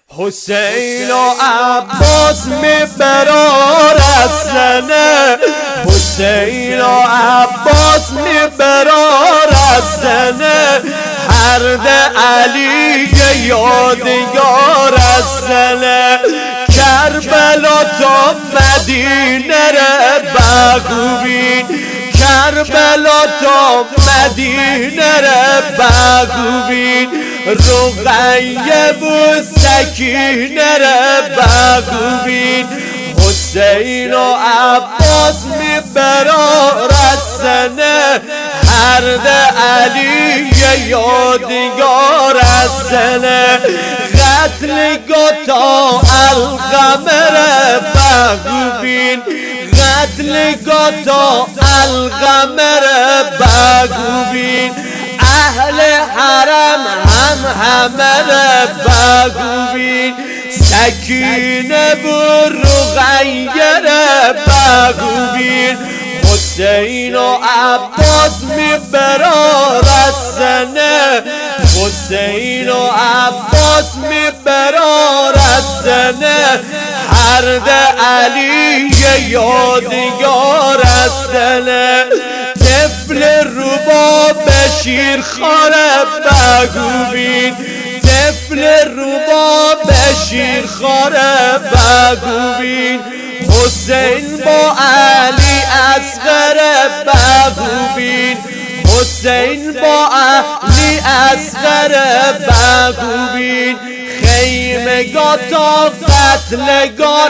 حسین و عباس میبرار از زنه، حسین و عباس میبرار از زنه، هرد علی یادگار از زنه، کربلا تا مدینه ره بگوین، کربلا تا مدینه ره بگوین، رقیه و سکینه ره بگوین، حسین و عباس میبرار از زنه، هرد علی یادگار از زنه، قتل گتا القمر بگوین، قتل گتا القمر بگوین، اهل حرم همه بگوین، سکینه و رقیه بگوین، حسین و عباس میبرار از زنه، حسین و عباس میبرار از زنه، هرد علی یادگار از زنه، طفل رباب شیرخواره بگوین، طفل رباب شیرخواره بگوین، حسین با علی اصغر بگوین، حسین با علی اصغر بگوین، خیمگاه تا قتلگار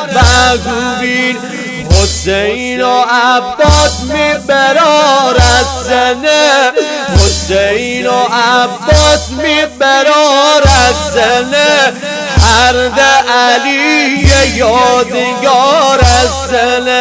بگوین، حسین و عباس میبرار از زنه، حسین و عباس میبرار از زنه، هرد علی یادگار از زنه.